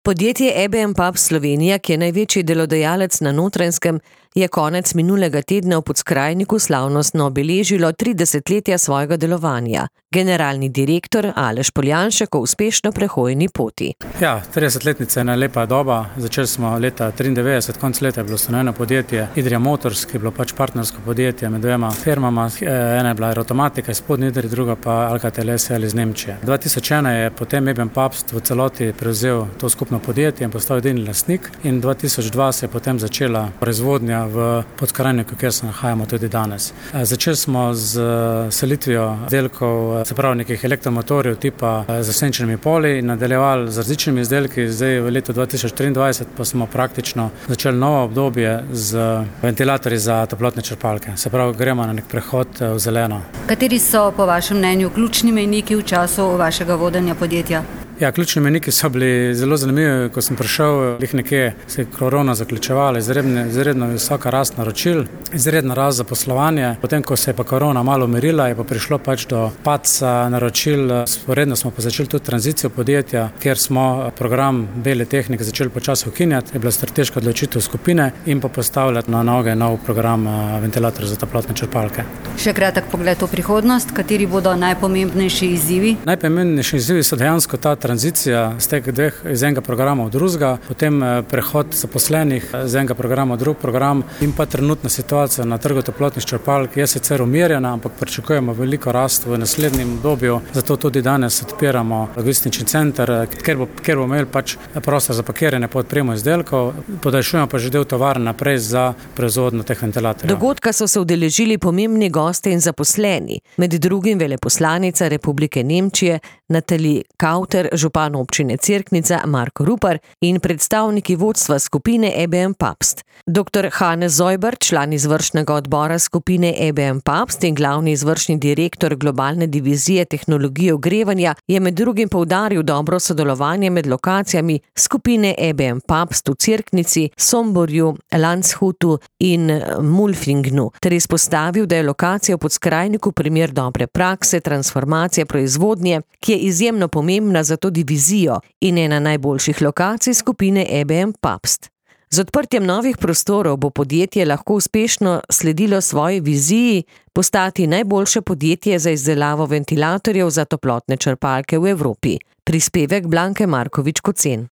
Podjetje EBM Pubs Slovenija, ki je največji delodajalec na Notranjskem, je konec minulega tedna v Podskrajniku slavnostno obeležilo 30 svojega delovanja. Generalni direktor Aleš Poljanšek o uspešno prehojeni poti. Ja, 30-letnica je ena lepa doba. Začeli smo leta 93, konc leta je bilo ustanovljeno podjetje Idrija Motors, ki je bilo partnersko podjetje med dvema firmama. Ena je bila Aerotomatika iz Spodnje Idrije, druga pa Alcatel SL iz Nemčije. 2001 je potem EBM Pubs v celoti prevzel to skupno podjetje in postal edini lastnik, in 2002 se je potem začela proizvodnja v Podskrajniku, kjer se nahajamo tudi danes. Začeli smo z selitvijo izdelkov, se pravi nekih elektromotorjev tipa z osenčenimi poli, in nadaljevali z različnimi izdelki. Zdaj v letu 2023 pa smo praktično začeli novo obdobje z ventilatorji za toplotne črpalke. Se pravi, gremo na nek prehod v zeleno. Kateri so po vašem mnenju ključni mejniki v času vašega vodenja podjetja? Ja, ključni mejniki so bili zelo zanimivi. Ko sem prišel, nekje se je korona zaključevala, izredno visoka rast naročil, izredna rast zaposlovanja. Potem, ko se je pa korona malo umirila, je pa prišlo do padca naročil. Sporedno smo pa začeli tudi tranzicijo podjetja, kjer smo program bele tehnike začeli počasi ukinjati. Je bila strateška odločitev skupine in pa postavljati na noge nov program ventilatorjev za toplotne črpalke. Še kratek pogled v prihodnost. Kateri bodo najpomembnejši izzivi? Najpomembnejši izzivi so dejansko ta tranzicija iz enega programa v drugega, potem prehod zaposlenih z enega programa v drug program in pa trenutna situacija na trgu toplotnih črpalk je sicer umirjena, ampak pričakujemo veliko rast v naslednjem obdobju. Zato tudi danes odpiramo logistični center, kjer bomo imeli prostor za pakiranje po odpremu izdelkov, podaljšujemo pa že del tovarn naprej za proizvodnjo teh ventilatorjev. Dogodka so se udeležili pomembni gostje in zaposleni, med drugim veleposlanica Republike Nemčije Nathalie Kauter, župan občine Cerknica Marko Rupar in predstavniki vodstva skupine EBM Pubs. Dr. Hannes Zojber, član izvršnega odbora skupine EBM Pubs in glavni izvršni direktor globalne divizije tehnologije ogrevanja, je med drugim poudaril dobro sodelovanje med lokacijami skupine EBM Pubs v Cerknici, Somborju, Landshutu in Mulfingnu, ter izpostavil, da je lokacija v Podskrajniku primer dobre prakse, transformacije proizvodnje, ki je izjemno pomembna za to divizijo in ena najboljših lokacij skupine EBM Pubs. Z odprtjem novih prostorov bo podjetje lahko uspešno sledilo svoji viziji postati najboljše podjetje za izdelavo ventilatorjev za toplotne črpalke v Evropi. Prispevek Blanke Markovič Kocen.